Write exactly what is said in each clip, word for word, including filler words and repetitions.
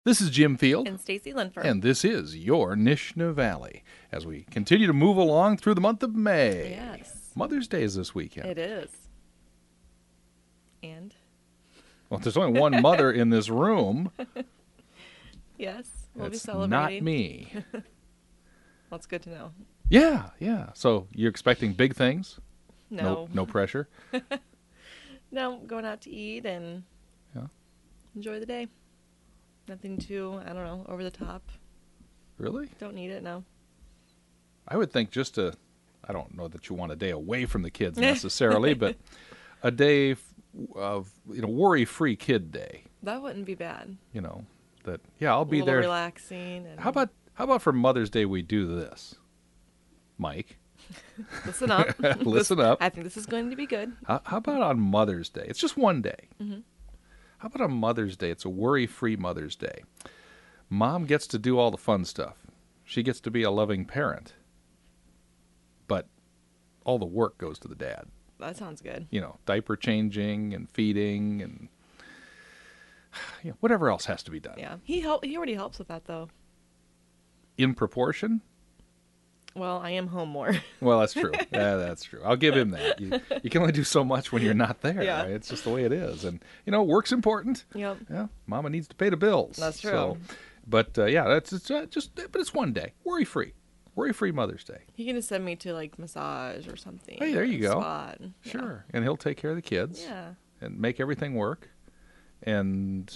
This is Jim Field. And Stacy Linford. And this is your Nishna Valley as we continue to move along through the month of May. Yes. Mother's Day is this weekend. It is. And? Well, there's only one mother in this room. Yes, we'll That's be celebrating. not me. Well, it's good to know. Yeah, yeah. So you're expecting big things? No. No, no pressure? No, going out to eat and Yeah. enjoy the day. Nothing too, I don't know, over the top. Really? Don't need it, no. I would think just a, I don't know that you want a day away from the kids necessarily, but a day of, you know, worry-free kid day. That wouldn't be bad. You know, that, yeah, I'll be a little there. relaxing. And How about, how about for Mother's Day we do this, Mike? Listen up. Listen This- up. I think this is going to be good. How, how about on Mother's Day? It's just one day. Mm-hmm. How about on Mother's Day? It's a worry-free Mother's Day. Mom gets to do all the fun stuff. She gets to be a loving parent. But all the work goes to the dad. That sounds good. You know, diaper changing and feeding and you know, whatever else has to be done. Yeah. He help. He already helps with that, though. In proportion? Well, I am home more. Well, that's true. Yeah, that's true. I'll give him that. You, you can only do so much when you're not there. Yeah. Right? It's just the way it is. And, you know, work's important. Yep. Yeah, Mama needs to pay the bills. That's true. So, but, uh, yeah, that's it's, uh, just, but it's one day. Worry-free. Worry-free Mother's Day. He can just send me to, like, massage or something. Hey, there you or a go. Spa. Yeah. Sure. And he'll take care of the kids. Yeah. And make everything work. And...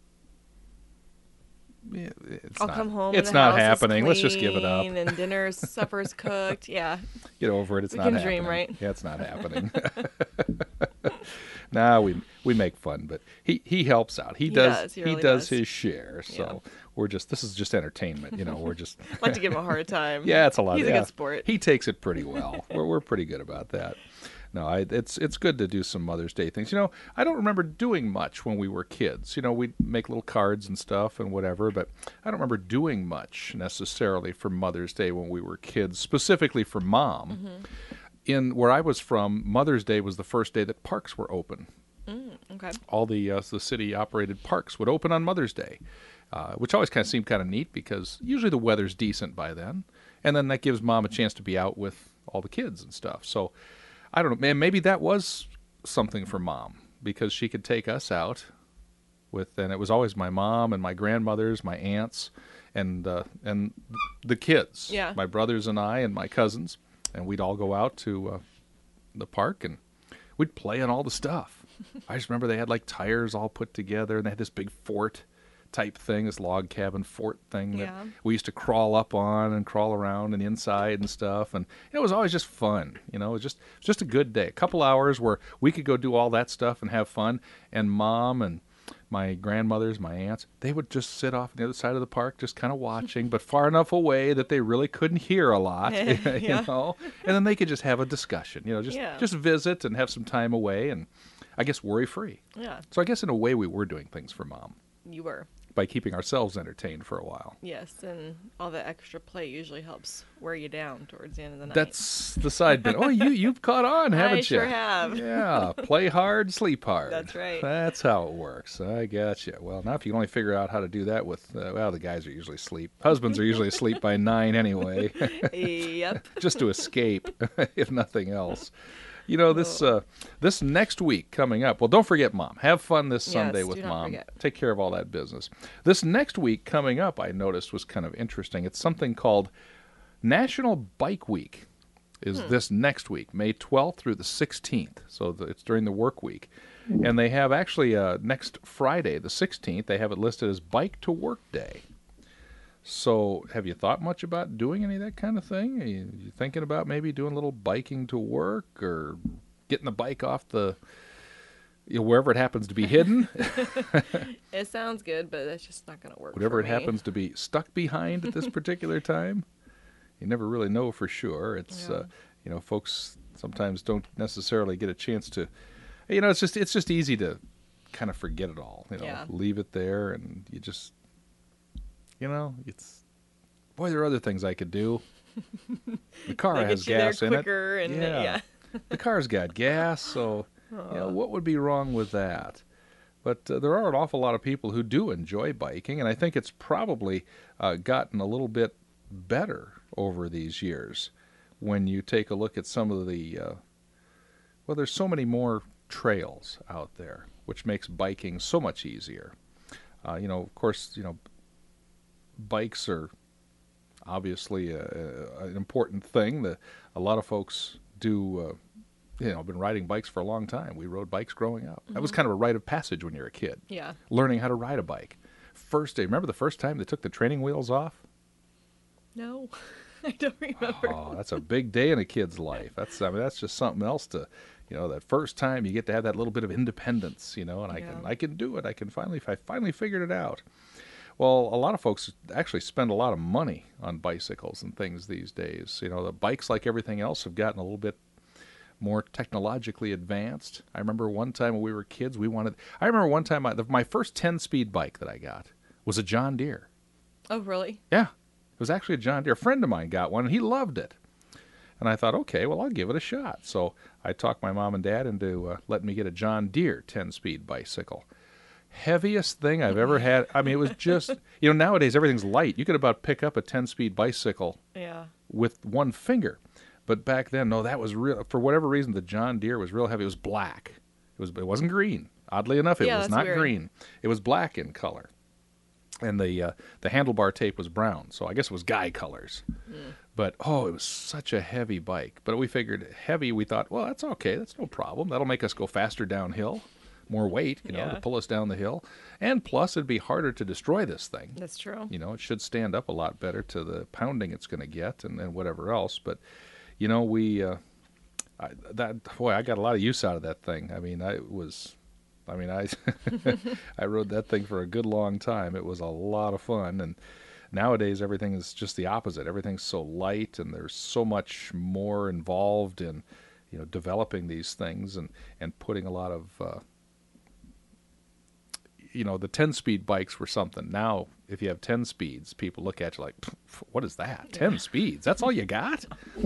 yeah, it's I'll not, come home. It's and the not house is happening. Let's just give it up. clean, And dinner's, supper's cooked. Yeah. Get over it. It's We not can happening. dream, right? Yeah, it's not happening. Nah, we we make fun, but he, he helps out. He, He does. does. He He, really does does. his share. So Yeah. we're just. This is just entertainment. You know, we're just. I like to give him a hard time. Yeah, it's a lot. He's yeah. a good sport. He takes it pretty well. we're we're pretty good about that. No, I, it's it's good to do some Mother's Day things. You know, I don't remember doing much when we were kids. You know, we'd make little cards and stuff and whatever, but I don't remember doing much necessarily for Mother's Day when we were kids, specifically for Mom. Mm-hmm. In where I was from, Mother's Day was the first day that parks were open. Mm, okay. All the uh, the city-operated parks would open on Mother's Day, uh, which always kind of seemed kind of neat because usually the weather's decent by then, and then that gives Mom a chance to be out with all the kids and stuff. So I don't know, man, maybe that was something for Mom because she could take us out with, and it was always my mom and my grandmothers, my aunts, and uh, and the kids, Yeah. my brothers and I and my cousins, and we'd all go out to uh, the park and we'd play on all the stuff. I just remember they had like tires all put together, and they had this big fort type thing, this log cabin fort thing that Yeah. we used to crawl up on and crawl around and inside and stuff. And it was always just fun. You know, it was just, it was just a good day. A couple hours where we could go do all that stuff and have fun. And Mom and my grandmothers, my aunts, they would just sit off on the other side of the park just kind of watching, but far enough away that they really couldn't hear a lot, you Yeah. know. And then they could just have a discussion, you know, just Yeah. just visit and have some time away and I guess worry-free. Yeah. So I guess in a way we were doing things for Mom You were. by keeping ourselves entertained for a while. Yes, and all the extra play usually helps wear you down towards the end of the night. That's the side bit. Oh, you, you've caught on, haven't I you? sure have. Yeah, play hard, sleep hard. That's right. That's how it works. I gotcha. Well, now if you can only figure out how to do that with, uh, well, the guys are usually asleep. Husbands are usually asleep by nine anyway, Yep. just to escape, if nothing else. You know, this uh, this next week coming up, well, don't forget Mom. Have fun this Sunday Yes, with do not Mom. forget. Take care of all that business. This next week coming up, I noticed was kind of interesting. It's something called National Bike Week is Hmm. this next week, May twelfth through the sixteenth. So the, it's during the work week. And they have actually uh, next Friday, the sixteenth, they have it listed as Bike to Work Day. So have you thought much about doing any of that kind of thing? Are you, you thinking about maybe doing a little biking to work or getting the bike off the, you know, wherever it happens to be hidden? It sounds good, but it's just not going to work. Whatever for it me. happens to be stuck behind at this particular time? You never really know for sure. It's, Yeah. uh, you know, folks sometimes don't necessarily get a chance to, you know, it's just it's just easy to kind of forget it all, you know, Yeah. leave it there and you just, you know, it's, boy, there are other things I could do. The car They has get you there gas in it. quicker and Yeah. yeah. The car's got gas, so, you know, what would be wrong with that? But uh, there are an awful lot of people who do enjoy biking, and I think it's probably uh, gotten a little bit better over these years when you take a look at some of the, uh, well, there's so many more trails out there, which makes biking so much easier. Uh, you know, of course, you know, bikes are obviously a, a, an important thing. The, a lot of folks do, uh, you know, been riding bikes for a long time. We rode bikes growing up. Mm-hmm. That was kind of a rite of passage when you were a kid. Yeah. Learning how to ride a bike. First day, remember the first time they took the training wheels off? No, I don't remember. Oh, that's a big day in a kid's life. That's I mean, that's just something else to, you know, that first time you get to have that little bit of independence, you know, and I Yeah. can I can do it. I can finally I finally figured it out. Well, a lot of folks actually spend a lot of money on bicycles and things these days. You know, the bikes, like everything else, have gotten a little bit more technologically advanced. I remember one time when we were kids, we wanted. I remember one time I, the, my first ten-speed bike that I got was a John Deere. Oh, really? Yeah, it was actually a John Deere. A friend of mine got one, and he loved it. And I thought, okay, well, I'll give it a shot. So I talked my mom and dad into uh, letting me get a John Deere ten-speed bicycle. Heaviest thing I've ever had. I mean, it was just, you know, nowadays everything's light. You could about pick up a ten-speed bicycle Yeah. with one finger. But back then, no, that was real. For whatever reason, the John Deere was real heavy. It was black. It was. It wasn't green. Oddly enough, it Yeah, was that's not weird. green. It was black in color. And the uh, the handlebar tape was brown, so I guess it was Guy colors. Mm. But, oh, it was such a heavy bike. But we figured heavy, we thought, well, that's okay. That's no problem. That'll make us go faster downhill. More weight, you know, Yeah. to pull us down the hill. And plus, it'd be harder to destroy this thing. That's true. You know, it should stand up a lot better to the pounding it's going to get and, and whatever else. But, you know, we, uh, I, that, boy, I got a lot of use out of that thing. I mean, I was... I mean, I I rode that thing for a good long time. It was a lot of fun, and nowadays everything is just the opposite. Everything's so light, and there's so much more involved in, you know, developing these things and, and putting a lot of, uh, you know, the ten-speed bikes were something. Now, if you have ten speeds, people look at you like, what is that? ten speeds? That's all you got?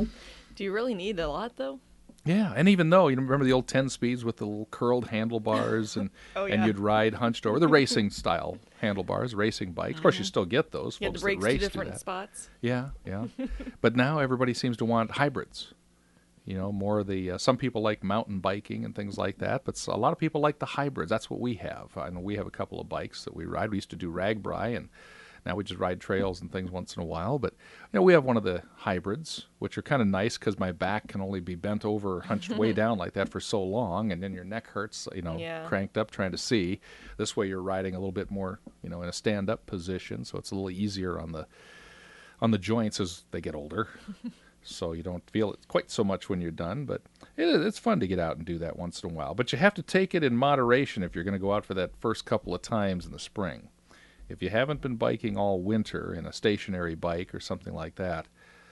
Do you really need a lot, though? Yeah, and even though, you know, remember the old ten speeds with the little curled handlebars and Oh, and yeah. you'd ride hunched over, the racing style handlebars, racing bikes. Of course, you still get those. You had Folks the brakes that to race do different that. spots. Yeah, yeah. But now everybody seems to want hybrids. You know, more of the, uh, some people like mountain biking and things like that, but s- a lot of people like the hybrids. That's what we have. I know we have a couple of bikes that we ride. We used to do Ragbri, and now we just ride trails and things once in a while. But, you know, we have one of the hybrids, which are kind of nice because my back can only be bent over, hunched way down like that for so long, and then your neck hurts, you know, Yeah. cranked up trying to see. This way you're riding a little bit more, you know, in a stand-up position, so it's a little easier on the on the joints as they get older. So you don't feel it quite so much when you're done, but it, it's fun to get out and do that once in a while. But you have to take it in moderation if you're going to go out for that first couple of times in the spring. If you haven't been biking all winter in a stationary bike or something like that,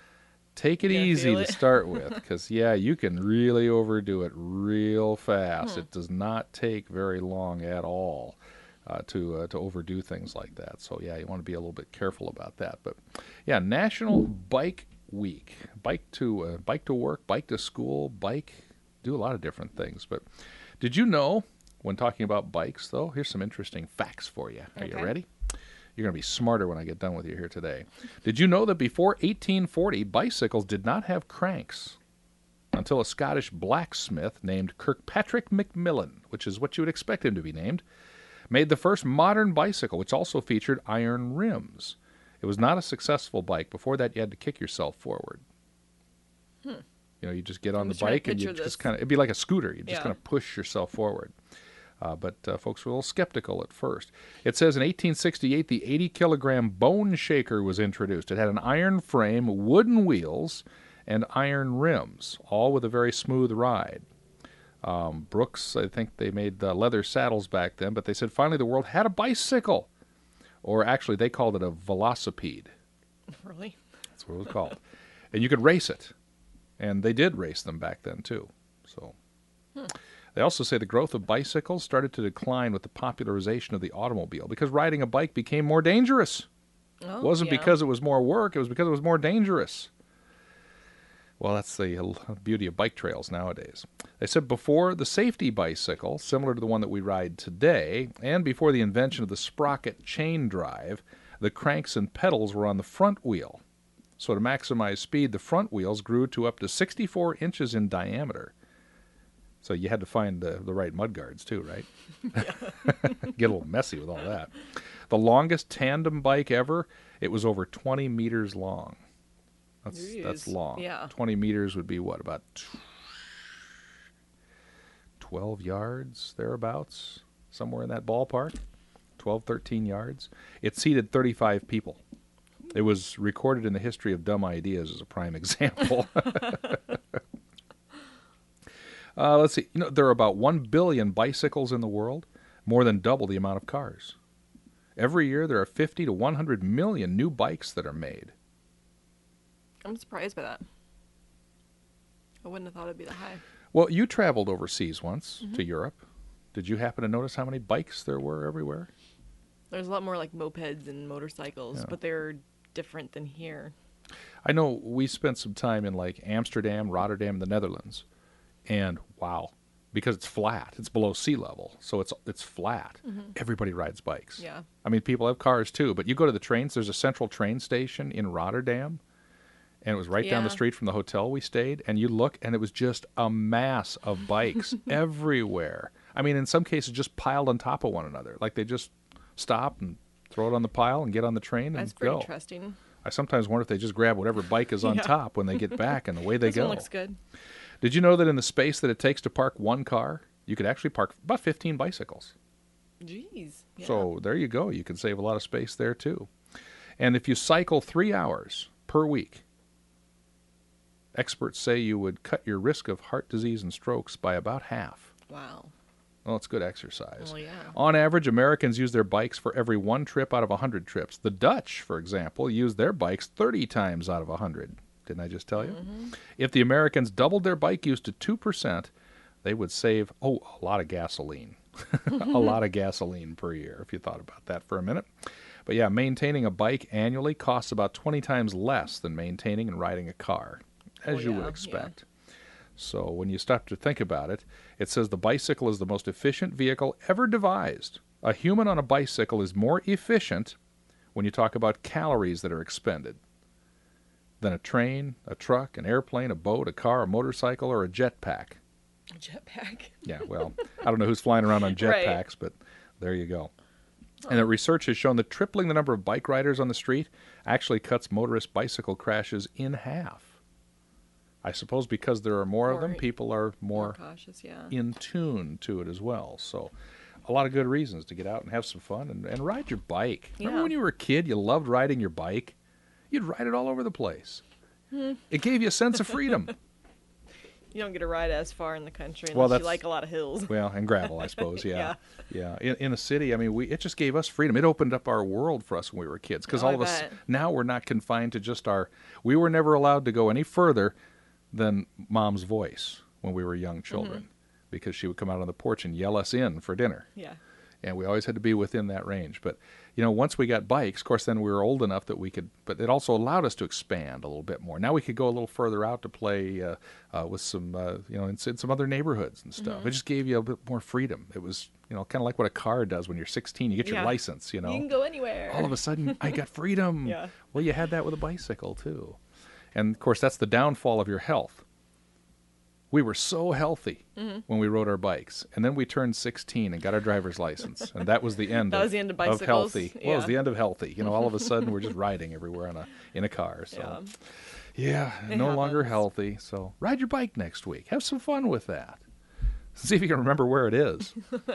take it Yeah, easy feel to it. start with, because, yeah, you can really overdo it real fast. Hmm. It does not take very long at all uh, to uh, to overdo things like that. So, yeah, you want to be a little bit careful about that. But, yeah, National Bike Week. Bike to uh, bike to work, bike to school, bike, do a lot of different things. But did you know, when talking about bikes, though, here's some interesting facts for you. Are you Okay. ready? You're going to be smarter when I get done with you here today. Did you know that before eighteen forty, bicycles did not have cranks until a Scottish blacksmith named Kirkpatrick Macmillan, which is what you would expect him to be named, made the first modern bicycle, which also featured iron rims. It was not a successful bike. Before that, you had to kick yourself forward. Hmm. You know, you just get on I'm the just trying to bike and you picture just this. kind of, it'd be like a scooter. You just Yeah. kind of push yourself forward. Uh, but uh, folks were a little skeptical at first. It says in eighteen sixty-eight, the eighty kilogram Bone Shaker was introduced. It had an iron frame, wooden wheels, and iron rims, all with a very smooth ride. Um, Brooks, I think they made uh, leather saddles back then, but they said finally the world had a bicycle. Or actually, they called it a velocipede. Really? That's what it was called. And you could race it. And they did race them back then, too. So Hmm. They also say the growth of bicycles started to decline with the popularization of the automobile because riding a bike became more dangerous. Oh, It wasn't yeah. because it was more work, it was because it was more dangerous. Well, that's the uh, beauty of bike trails nowadays. They said before the safety bicycle, similar to the one that we ride today, and before the invention of the sprocket chain drive, the cranks and pedals were on the front wheel. So to maximize speed, the front wheels grew to up to sixty-four inches in diameter. So you had to find the, the right mudguards too, right? Get a little messy with all that. The longest tandem bike ever, it was over twenty meters long. That's Jeez. that's long. Yeah. twenty meters would be what, about twelve yards, thereabouts, somewhere in that ballpark, twelve, thirteen yards. It seated thirty-five people. It was recorded in the history of dumb ideas as a prime example. uh, let's see. You know, there are about one billion bicycles in the world, more than double the amount of cars. Every year, there are fifty to one hundred million new bikes that are made. I'm surprised by that. I wouldn't have thought it'd be that high. Well, you traveled overseas once Mm-hmm. to Europe. Did you happen to notice how many bikes there were everywhere? There's a lot more like mopeds and motorcycles, Yeah. but they're different than here. I know we spent some time in like Amsterdam, Rotterdam, the Netherlands, and wow, because it's flat, it's below sea level, so it's it's flat. Mm-hmm. Everybody rides bikes. Yeah. I mean, people have cars too, but you go to the trains. There's a central train station in Rotterdam, and it was right down the Yeah. street from the hotel we stayed. And you look, and it was just a mass of bikes everywhere. I mean, in some cases, just piled on top of one another, like they just stop and throw it on the pile and get on the train and That's pretty go. interesting. I sometimes wonder if they just grab whatever bike is on Yeah. top when they get back, and away they This go. one looks good. Did you know that in the space that it takes to park one car, you could actually park about fifteen bicycles? Jeez. Yeah. So there you go. You can save a lot of space there, too. And if you cycle three hours per week, experts say you would cut your risk of heart disease and strokes by about half. Wow. Well, it's good exercise. Well, yeah. On average, Americans use their bikes for every one trip out of one hundred trips. The Dutch, for example, use their bikes thirty times out of one hundred. Didn't I just tell you? Mm-hmm. If the Americans doubled their bike use to two percent, they would save, oh, a lot of gasoline. a lot of gasoline per year, if you thought about that for a minute. But yeah, maintaining a bike annually costs about twenty times less than maintaining and riding a car, as Oh, you yeah, would yeah. expect. So when you stop to think about it, it says the bicycle is the most efficient vehicle ever devised. A human on a bicycle is more efficient when you talk about calories that are expended than a train, a truck, an airplane, a boat, a car, a motorcycle, or a jetpack. A jetpack. Yeah, well, I don't know who's flying around on jetpacks, Right. but there you go. And the research has shown that tripling the number of bike riders on the street actually cuts motorist bicycle crashes in half. I suppose because there are more, of them, More- people are More more cautious, yeah. in tune to it as well. So a lot of good reasons to get out and have some fun and, and ride your bike. Remember Yeah. when you were a kid, you loved riding your bike? You'd ride it all over the place. Hmm. It gave you a sense of freedom. You don't get to ride as far in the country unless Well, you that's- like a lot of hills. Well, and gravel, I suppose. Yeah, yeah. In, in a city, I mean, we it just gave us freedom. It opened up our world for us when we were kids. Because Oh, all I of us bet. now we're not confined to just our. We were never allowed to go any further than Mom's voice when we were young children, Mm-hmm. because she would come out on the porch and yell us in for dinner, Yeah. and we always had to be within that range. But you know, once we got bikes, of course, then we were old enough that we could. But it also allowed us to expand a little bit more. Now we could go a little further out to play uh, uh, with some, uh, you know, in, in some other neighborhoods and stuff. Mm-hmm. It just gave you a bit more freedom. It was, you know, kind of like what a car does when you're sixteen. You get your Yeah. license. You know, You can go anywhere. all of a sudden I got freedom. Yeah. Well, you had that with a bicycle too, and of course that's the downfall of your health. We were so healthy Mm-hmm. when we rode our bikes, and then we turned sixteen and got our driver's license, and that was the end. That of, was the end of of bicycles? healthy. Well, it was Yeah. the end of healthy. You know, all of a sudden we're just riding everywhere on a in a car. So, yeah, It no longer happens. healthy. So, ride your bike next week. Have some fun with that. See if you can remember where it is.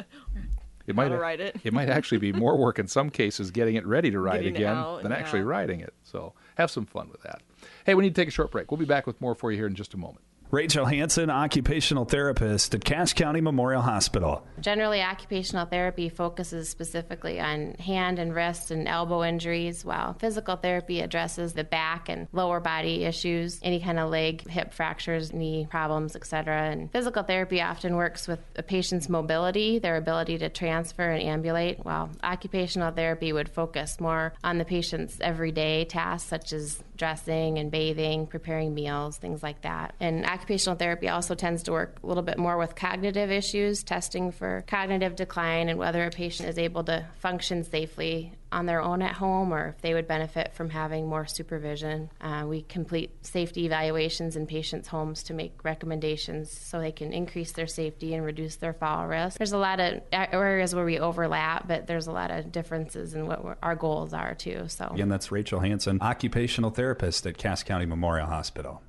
It might to ride it. it might actually be more work in some cases getting it ready to ride Getting it again out, than actually yeah. riding it. So have some fun with that. Hey, we need to take a short break. We'll be back with more for you here in just a moment. Rachel Hansen, occupational therapist at Cache County Memorial Hospital. Generally, occupational therapy focuses specifically on hand and wrist and elbow injuries, while physical therapy addresses the back and lower body issues, any kind of leg, hip fractures, knee problems, et cetera. And physical therapy often works with a patient's mobility, their ability to transfer and ambulate, while occupational therapy would focus more on the patient's everyday tasks, such as dressing and bathing, preparing meals, things like that. And occupational therapy also tends to work a little bit more with cognitive issues, testing for cognitive decline and whether a patient is able to function safely on their own at home or if they would benefit from having more supervision. Uh, we complete safety evaluations in patients' homes to make recommendations so they can increase their safety and reduce their fall risk. There's a lot of areas where we overlap, but there's a lot of differences in what our goals are too. So again, that's Rachel Hansen, occupational therapist at Cache County Memorial Hospital.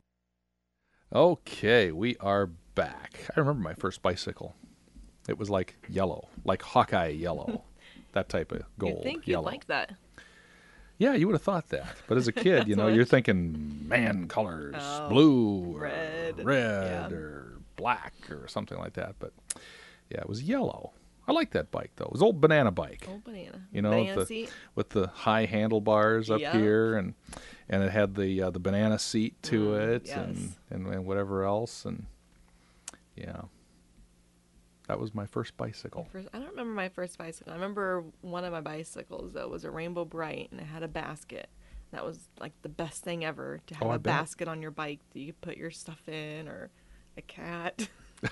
Okay, we are back. I remember my first bicycle. It was like yellow, like Hawkeye yellow, that type of gold You'd think yellow. you'd like that. Yeah, you would have thought that. But as a kid, you know, much. you're thinking man colors, Oh, blue, red, or red, yeah. or black, or something like that. But yeah, it was yellow. I like that bike though. It was an old banana bike. Old banana. You know, banana with the, seat. with the high handlebars up Yep. here, and and it had the uh, the banana seat to Mm, it, yes. and, and and whatever else, and yeah, that was my first bicycle. First, I don't remember my first bicycle. I remember one of my bicycles that was a Rainbow Bright and it had a basket. That was like the best thing ever to have Oh, I a bet. basket on your bike that you could put your stuff in or a cat,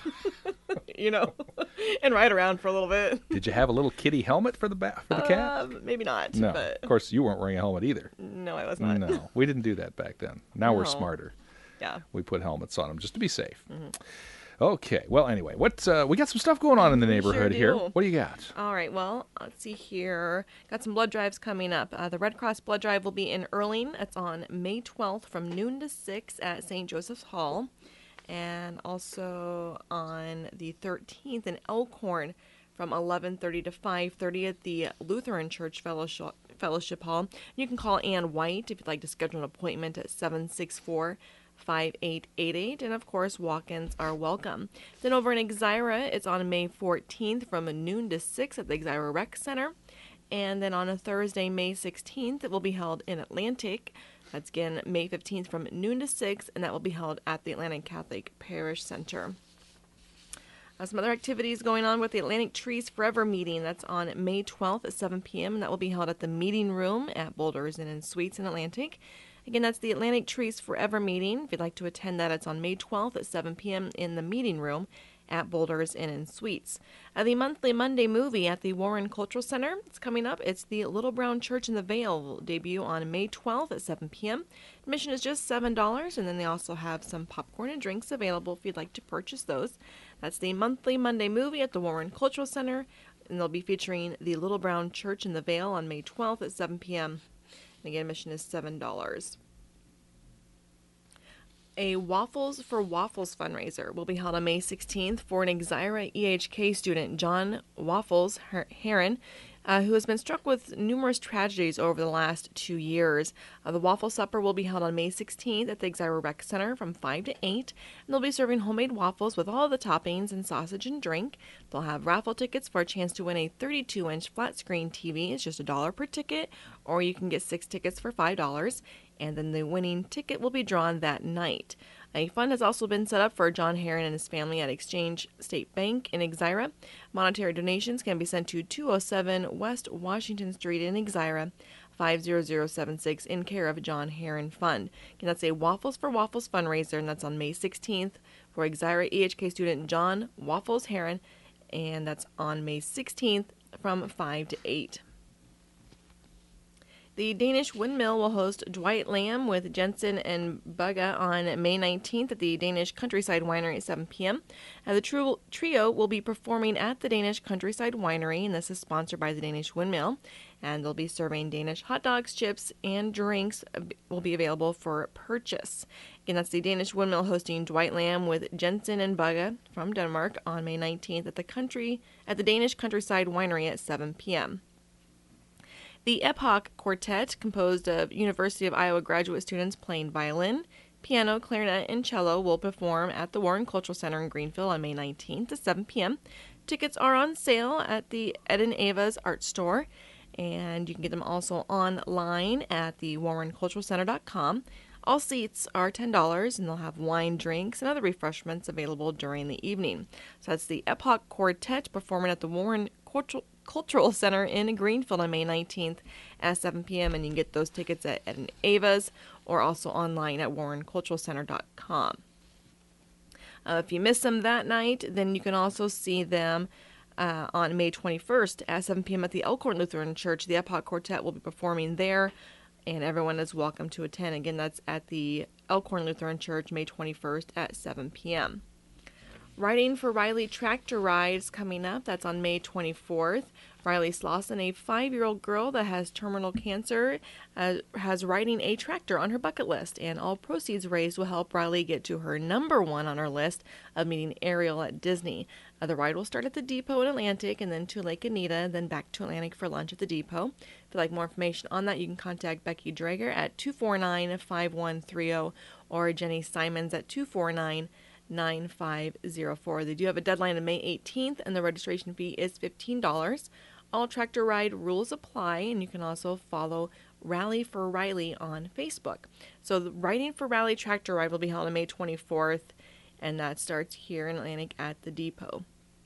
you know, and ride around for a little bit. Did you have a little kitty helmet for the ba- for the cat? Uh, maybe not. No, But of course you weren't wearing a helmet either. no, I was not. No, we didn't do that back then. Now we're No. smarter. Yeah. We put helmets on them just to be safe. Mm-hmm. Okay. Well, anyway, what uh, we got some stuff going on in the We neighborhood sure here. do. What do you got? All right, well, let's see here. Got some blood drives coming up. Uh, the Red Cross blood drive will be in Earling. It's on May twelfth from noon to six at Saint Joseph's Hall. And also on the thirteenth in Elkhorn from eleven thirty to five thirty at the Lutheran Church Fellowship, Fellowship Hall. You can call Ann White if you'd like to schedule an appointment at seven six four, five eight eight eight, and of course walk-ins are welcome. Then over in Exira, it's on May fourteenth from noon to six at the Exira Rec Center, and then on a Thursday, May sixteenth, it will be held in Atlantic. That's again May fifteenth from noon to six, and that will be held at the Atlantic Catholic Parish Center. Uh, some other activities going on with the Atlantic Trees Forever meeting. That's on May twelfth at seven p.m., and that will be held at the meeting room at Boulders Inn and Suites in Atlantic. Again, that's the Atlantic Trees Forever meeting. If you'd like to attend that, it's on May twelfth at seven p.m. in the meeting room at Boulders Inn and Suites. Uh, the monthly Monday movie at the Warren Cultural Center. It's coming up. It's the Little Brown Church in the Vale. Will debut on May twelfth at seven p.m. Admission is just seven dollars, and then they also have some popcorn and drinks available if you'd like to purchase those. That's the monthly Monday movie at the Warren Cultural Center, and they'll be featuring the Little Brown Church in the Vale on May twelfth at seven p.m. And again, admission is seven dollars. A Waffles for Waffles fundraiser will be held on May sixteenth for an Exira E H K student, John Waffles Heron, uh, who has been struck with numerous tragedies over the last two years. Uh, the Waffle Supper will be held on May sixteenth at the Exira Rec Center from five to eight, and they'll be serving homemade waffles with all the toppings and sausage and drink. They'll have raffle tickets for a chance to win a thirty-two inch flat screen T V. It's just a dollar per ticket, or you can get six tickets for five dollars. And then the winning ticket will be drawn that night. A fund has also been set up for John Heron and his family at Exchange State Bank in Exira. Monetary donations can be sent to two oh seven West Washington Street in Exira, five zero zero seven six, in care of John Heron Fund. Again, that's a Waffles for Waffles fundraiser, and that's on May sixteenth for Exira E H K student John Waffles Heron, and that's on May sixteenth from five to eight. The Danish Windmill will host Dwight Lamb with Jensen and Bugga on May nineteenth at the Danish Countryside Winery at seven p.m. And the tru- trio will be performing at the Danish Countryside Winery, and this is sponsored by the Danish Windmill. And they'll be serving Danish hot dogs, chips, and drinks will be available for purchase. Again, that's the Danish Windmill hosting Dwight Lamb with Jensen and Bugga from Denmark on May nineteenth at the country at the Danish Countryside Winery at seven p.m. The Epoch Quartet, composed of University of Iowa graduate students playing violin, piano, clarinet, and cello will perform at the Warren Cultural Center in Greenville on May nineteenth at seven p.m. Tickets are on sale at the Ed and Ava's Art Store, and you can get them also online at the warren cultural center dot com. All seats are ten dollars, and they'll have wine, drinks, and other refreshments available during the evening. So that's the Epoch Quartet performing at the Warren Cultural Cultural Center in Greenfield on May nineteenth at seven p.m. And you can get those tickets at Ed and Ava's or also online at warren cultural center dot com. Uh, if you miss them that night, then you can also see them uh, on May twenty-first at seven p.m. at the Elkhorn Lutheran Church. The Epoch Quartet will be performing there, and everyone is welcome to attend. Again, that's at the Elkhorn Lutheran Church, May twenty-first at seven p.m. Riding for Riley Tractor Rides coming up. That's on May twenty-fourth. Riley Slauson, a five-year-old girl that has terminal cancer, uh, has riding a tractor on her bucket list, and all proceeds raised will help Riley get to her number one on her list of meeting Ariel at Disney. Uh, the ride will start at the depot in Atlantic and then to Lake Anita, then back to Atlantic for lunch at the depot. If you'd like more information on that, you can contact Becky Drager at two four nine, five one three zero or Jenny Simons at two four nine, nine five zero four. They do have a deadline of May eighteenth, and the registration fee is fifteen dollars. All tractor ride rules apply, and you can also follow Rally for Riley on Facebook. So the Riding for Riley Tractor Ride will be held on May twenty-fourth, and that starts here in Atlantic at the depot.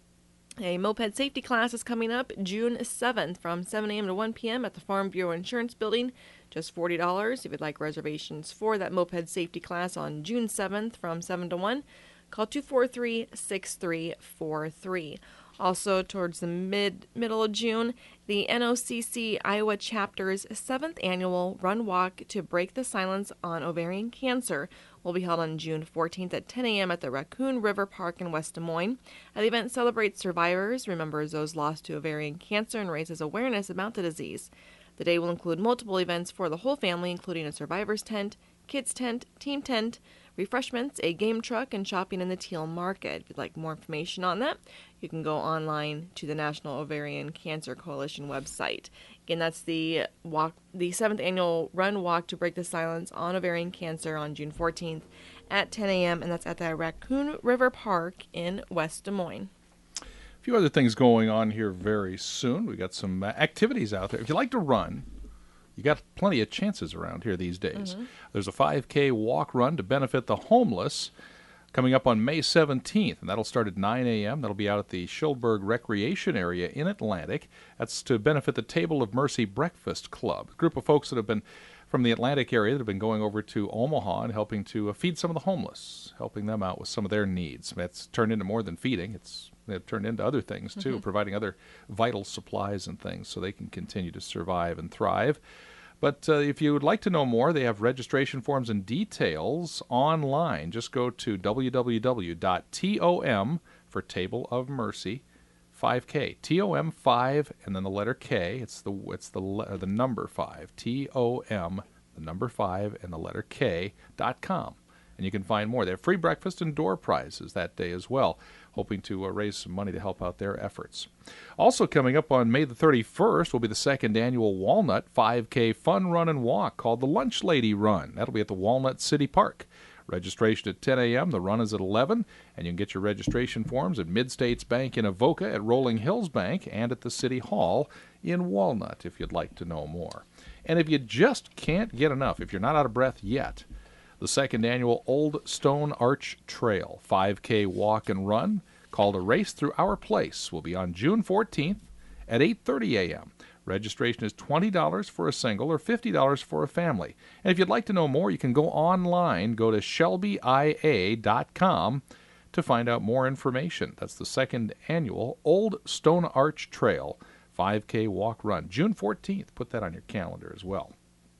A moped safety class is coming up June seventh from seven a.m. to one p.m. at the Farm Bureau Insurance Building. Just forty dollars. If you'd like reservations for that moped safety class on June seventh from seven to one, call two four three, six three four three. Also, towards the mid middle of June, the N O C C Iowa Chapter's seventh annual Run Walk to Break the Silence on Ovarian Cancer will be held on June fourteenth at ten a.m. at the Raccoon River Park in West Des Moines. The event celebrates survivors, remembers those lost to ovarian cancer, and raises awareness about the disease. The day will include multiple events for the whole family, including a survivor's tent, kids tent, team tent, refreshments, a game truck, and shopping in the Teal Market. If you'd like more information on that, you can go online to the National Ovarian Cancer Coalition website. Again, that's the walk, the seventh annual Run Walk to Break the Silence on Ovarian Cancer on June fourteenth at ten a.m., and that's at the Raccoon River Park in West Des Moines. A few other things going on here very soon. We got some uh, activities out there. If you like to run, you got plenty of chances around here these days. Mm-hmm. There's a five K walk run to benefit the homeless coming up on May seventeenth, and that'll start at nine a.m. That'll be out at the Schilberg Recreation Area in Atlantic. That's to benefit the Table of Mercy Breakfast Club, a group of folks that have been from the Atlantic area that have been going over to Omaha and helping to uh, feed some of the homeless, helping them out with some of their needs. That's turned into more than feeding. It's They've turned into other things, too, mm-hmm. providing other vital supplies and things so they can continue to survive and thrive. But uh, if you would like to know more, they have registration forms and details online. Just go to w w w dot tom for Table of Mercy five K. T O M five and then the letter K. It's the it's the uh, the number five. T O M, the number five and the letter K dot com. And you can find more. They have free breakfast and door prizes that day as well, hoping to uh, raise some money to help out their efforts. Also coming up on May the thirty-first will be the second annual Walnut five K Fun Run and Walk called the Lunch Lady Run. That'll be at the Walnut City Park. Registration at ten a.m. The run is at eleven, and you can get your registration forms at Mid-States Bank in Avoca, at Rolling Hills Bank, and at the City Hall in Walnut if you'd like to know more. And if you just can't get enough, if you're not out of breath yet, the second annual Old Stone Arch Trail five K walk and run called A Race Through Our Place will be on June fourteenth at eight thirty a.m. Registration is twenty dollars for a single or fifty dollars for a family. And if you'd like to know more, you can go online, go to shelby i a dot com to find out more information. That's the second annual Old Stone Arch Trail five K walk run, June fourteenth. Put that on your calendar as well.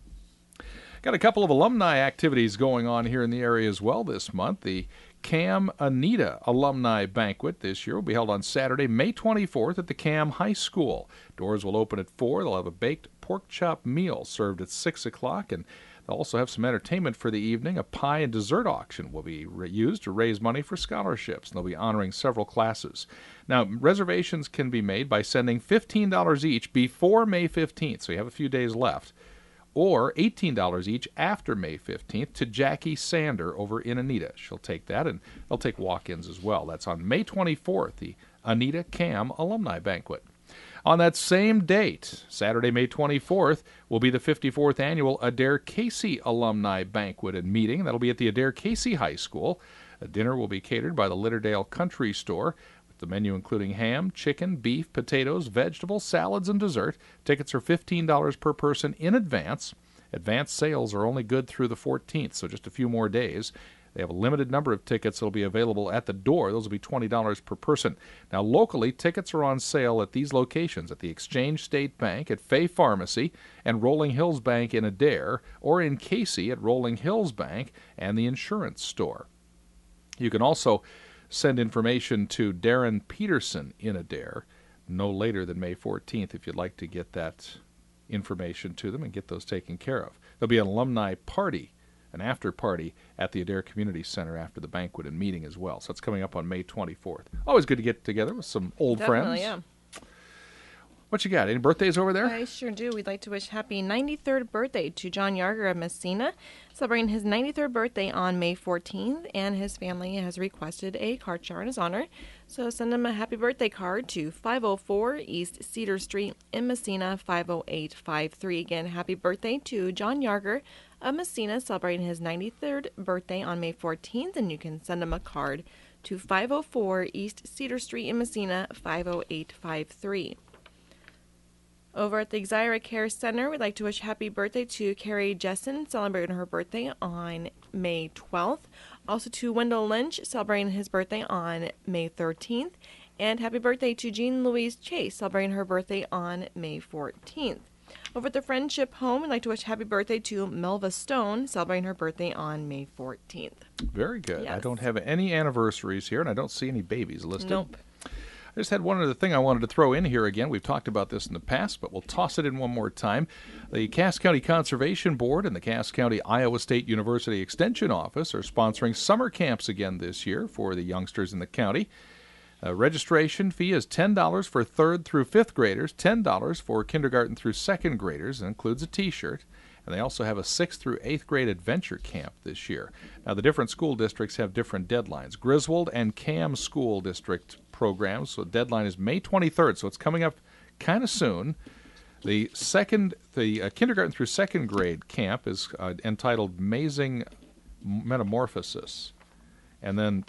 Got a couple of alumni activities going on here in the area as well this month. The Cam Anita Alumni Banquet this year will be held on Saturday, May twenty-fourth at the Cam High School. Doors will open at four. They'll have a baked pork chop meal served at six o'clock, and they'll also have some entertainment for the evening. A pie and dessert auction will be re- used to raise money for scholarships, and they'll be honoring several classes. Now, reservations can be made by sending fifteen dollars each before May fifteenth, so you have a few days left, or eighteen dollars each after May fifteenth to Jackie Sander over in Anita. She'll take that, and they'll take walk-ins as well. That's on May twenty-fourth, the Anita Cam Alumni Banquet. On that same date, Saturday, May twenty-fourth, will be the fifty-fourth Annual Adair Casey Alumni Banquet and Meeting. That'll be at the Adair Casey High School. A dinner will be catered by the Litterdale Country Store, with the menu including ham, chicken, beef, potatoes, vegetables, salads, and dessert. Tickets are fifteen dollars per person in advance. Advance sales are only good through the fourteenth, so just a few more days. They have a limited number of tickets that will be available at the door. Those will be twenty dollars per person. Now, locally, tickets are on sale at these locations, at the Exchange State Bank, at Fay Pharmacy, and Rolling Hills Bank in Adair, or in Casey at Rolling Hills Bank and the Insurance Store. You can also send information to Darren Peterson in Adair no later than May fourteenth if you'd like to get that information to them and get those taken care of. There'll be an alumni party, an after party at the Adair Community Center after the banquet and meeting as well. So it's coming up on May twenty-fourth. Always good to get together with some old Definitely, friends. yeah. What you got? Any birthdays over there? I sure do. We'd like to wish happy ninety-third birthday to John Yarger of Messina, celebrating his ninety-third birthday on May fourteenth, and his family has requested a card shower in his honor. So send him a happy birthday card to five oh four East Cedar Street in Messina, five oh eight five three. Again, happy birthday to John Yarger of Messina, celebrating his ninety-third birthday on May fourteenth, and you can send him a card to five oh four East Cedar Street in Messina, five oh eight five three. Over at the Xira Care Center, we'd like to wish happy birthday to Carrie Jessen, celebrating her birthday on May twelfth. Also to Wendell Lynch, celebrating his birthday on May thirteenth. And happy birthday to Jean Louise Chase, celebrating her birthday on May fourteenth. Over at the Friendship Home, we'd like to wish happy birthday to Melva Stone, celebrating her birthday on May fourteenth. Very good. Yes. I don't have any anniversaries here, and I don't see any babies listed. Nope. I just had one other thing I wanted to throw in here again. We've talked about this in the past, but we'll toss it in one more time. The Cass County Conservation Board and the Cass County Iowa State University Extension Office are sponsoring summer camps again this year for the youngsters in the county. Uh, registration fee is ten dollars for third through fifth graders, ten dollars for kindergarten through second graders, and includes a T-shirt. And they also have a sixth through eighth grade adventure camp this year. Now, the different school districts have different deadlines. Griswold and Cam School District programs, so the deadline is May twenty-third, so it's coming up kind of soon. The second, the uh, kindergarten through second grade camp is uh, entitled Amazing Metamorphosis. And then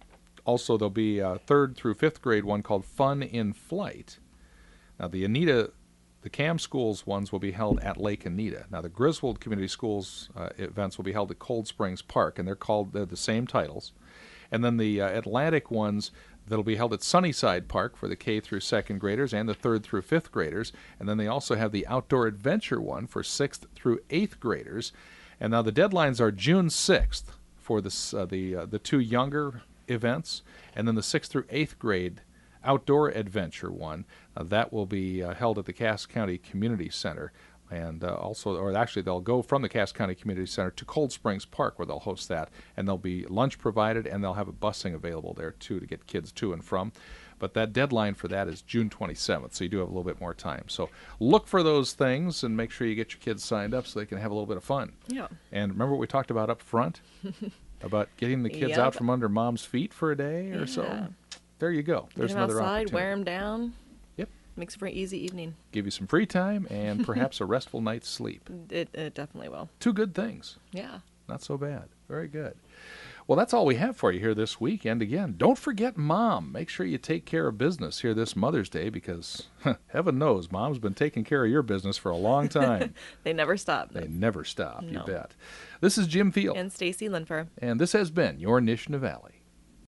also there'll be a third through fifth grade one called Fun in Flight. Now, the Anita The Cam Schools ones will be held at Lake Anita. Now, the Griswold Community Schools uh, events will be held at Cold Springs Park, and they're called they're the same titles. And then the uh, Atlantic ones that'll be held at Sunnyside Park for the K through second graders and the third through fifth graders. And then they also have the Outdoor Adventure one for sixth through eighth graders. And now the deadlines are June sixth for this, uh, the uh, the two younger events, and then the sixth through eighth grade Outdoor Adventure one. Uh, that will be uh, held at the Cass County Community Center. And uh, also, or actually, they'll go from the Cass County Community Center to Cold Springs Park, where they'll host that. And there'll be lunch provided, and they'll have a busing available there, too, to get kids to and from. But that deadline for that is June twenty-seventh, so you do have a little bit more time. So look for those things and make sure you get your kids signed up so they can have a little bit of fun. Yeah. And remember what we talked about up front? About getting the kids Yep. out from under mom's feet for a day or Yeah. so? There you go. There's Get 'em another outside, opportunity. wear them down. Yep. Makes for an easy evening. Give you some free time and perhaps a restful night's sleep. It, it definitely will. Two good things. Yeah. Not so bad. Very good. Well, that's all we have for you here this week. And again, don't forget Mom. Make sure you take care of business here this Mother's Day because heaven knows Mom's been taking care of your business for a long time. They never stop. They never stop, you No. bet. This is Jim Field. And Stacy Linfer. And this has been your Nishna Valley.